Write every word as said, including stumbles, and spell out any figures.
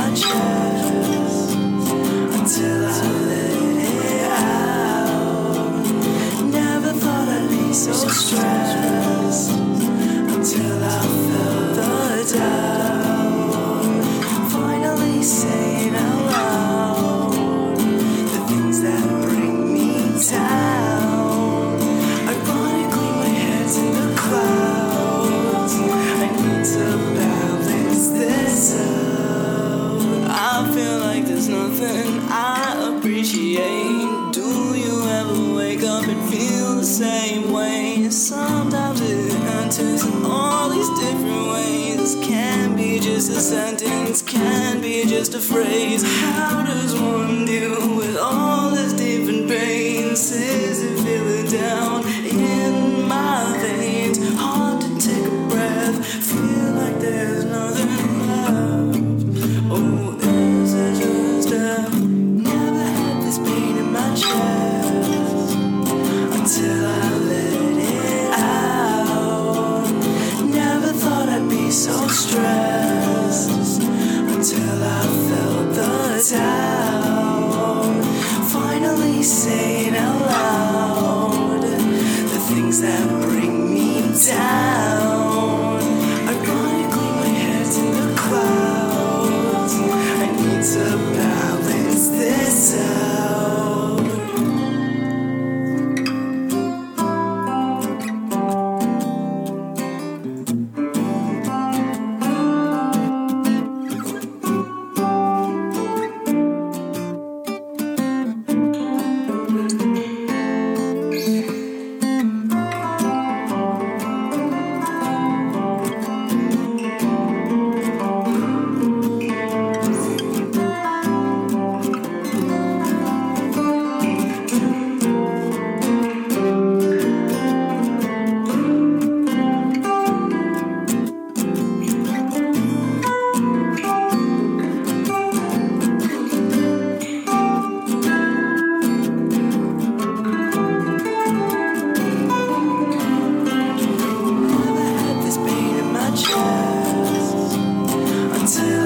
my chest until I let it out. Never thought I'd be so stressed until I felt the doubt. Finally saying out loud the things that bring me down. Ironically, my head's in the clouds. I need to balance this out. I feel like there's nothing I appreciate. Do you ever wake up and feel the same way? Sometimes it enters in all these different ways. Can be just a sentence, can be just a phrase. How does one deal with all this different pains? Is it feeling down in my veins? Hard to take a breath, feel like there's nothing left. Oh, is it just a never had this pain in my chest until I let it out. Never thought I'd be so stressed until I felt the doubt. Finally saying out loud the things that bring me down. Ironically, my head's in the clouds. I need to balance this out. Until